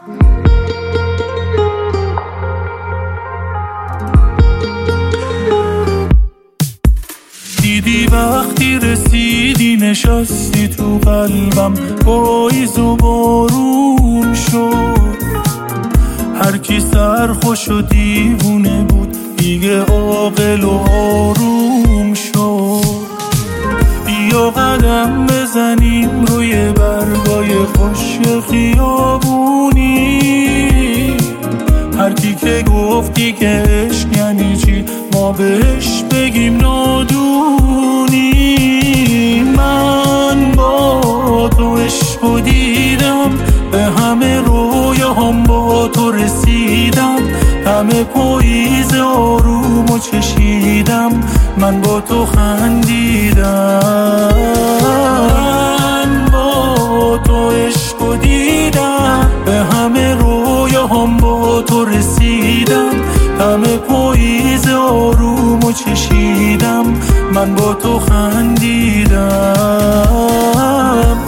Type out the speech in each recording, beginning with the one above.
دیدی وقتی رسیدی نشستی تو قلبم، پاییز و بارون شد. هر کی سرخوش و دیوونه بود دیگه عاقل و آروم شد. بیا قدم بزنیم روی برگای خوش خیابونی. هر کی که گفتی که عشق یعنی چی ما بهش بگیم نادونی. من با تو عشق دیدم، به همه رویاهام با تو رسیدم. همه پاییز آروم و چشیدم، من با تو خندیدم. من با تو عشق دیدم، به همه رویاهام با تو رسیدم. همه پاییز آروم و چشیدم، من با تو خندیدم.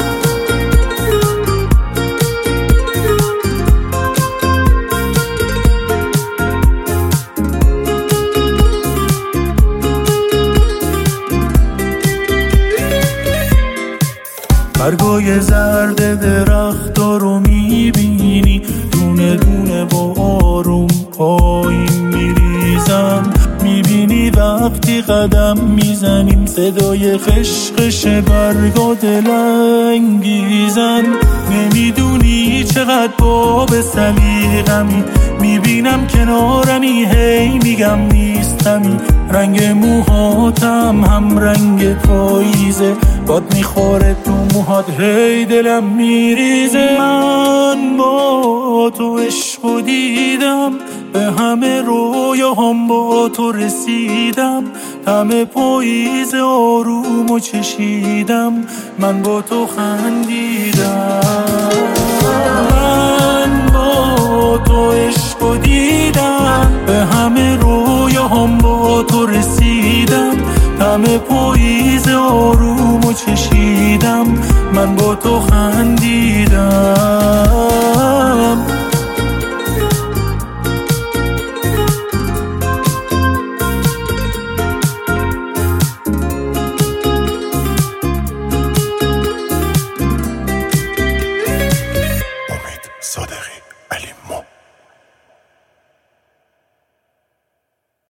برگای زرد درختا رو میبینی، دونه دونه با آروم پایین میریزم. میبینی وقتی قدم میزنیم صدای خشخش برگا دلانگیزن. نمیدونی چقدر باب سلیقمی، میبینم کنارمی هی میگم نیستمی. رنگ موهاتم هم رنگ پاییزه، باد میخوره تو موهات هی دلم میریزه. من با تو عشق دیدم، به همه رویاهام با تو رسیدم. همه پاییز آروم و چشیدم، من با تو خندیدم. من با تو عشق دیدم، به همه رویاهام با تو رسیدم. همه پاییز آروم و چشیدم، من با تو خندیدم.